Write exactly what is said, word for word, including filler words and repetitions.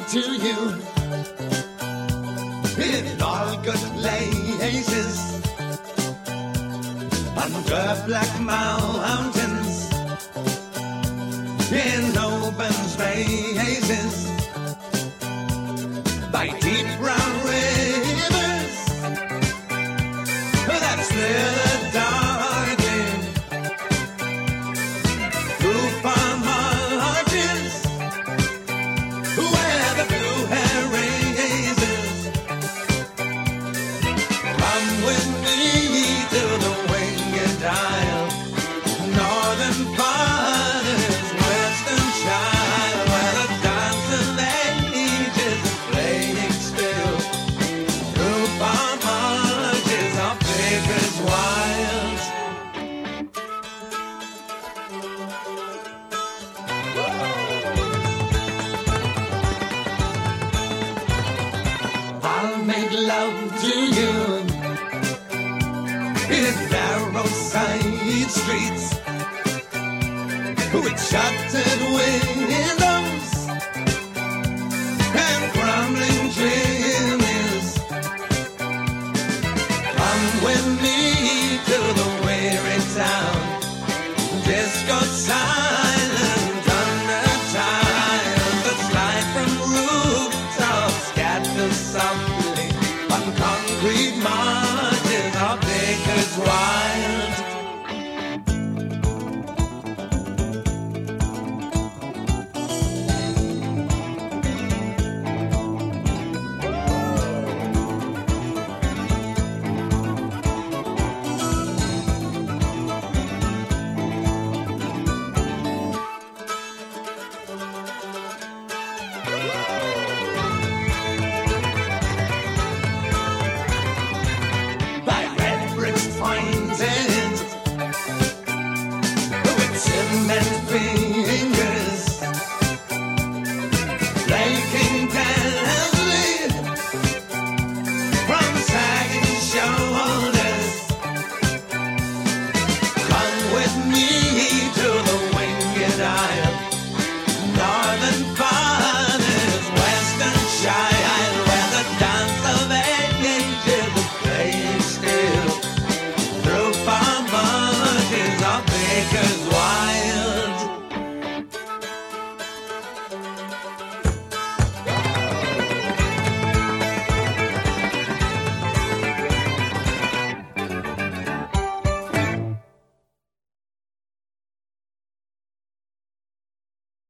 to you in all good places, under black mountains, in open spaces, by deep brown rivers that slither darkly through farm arches where the blue hair raises. Come with me to the winged isle, northern father's western child, where the dancing ages is playing still through farm arches of Baker's wilds. I'll make love to you in narrow side streets with shuttered windows and crumbling chimneys. Come with me to the weary town, disco sound.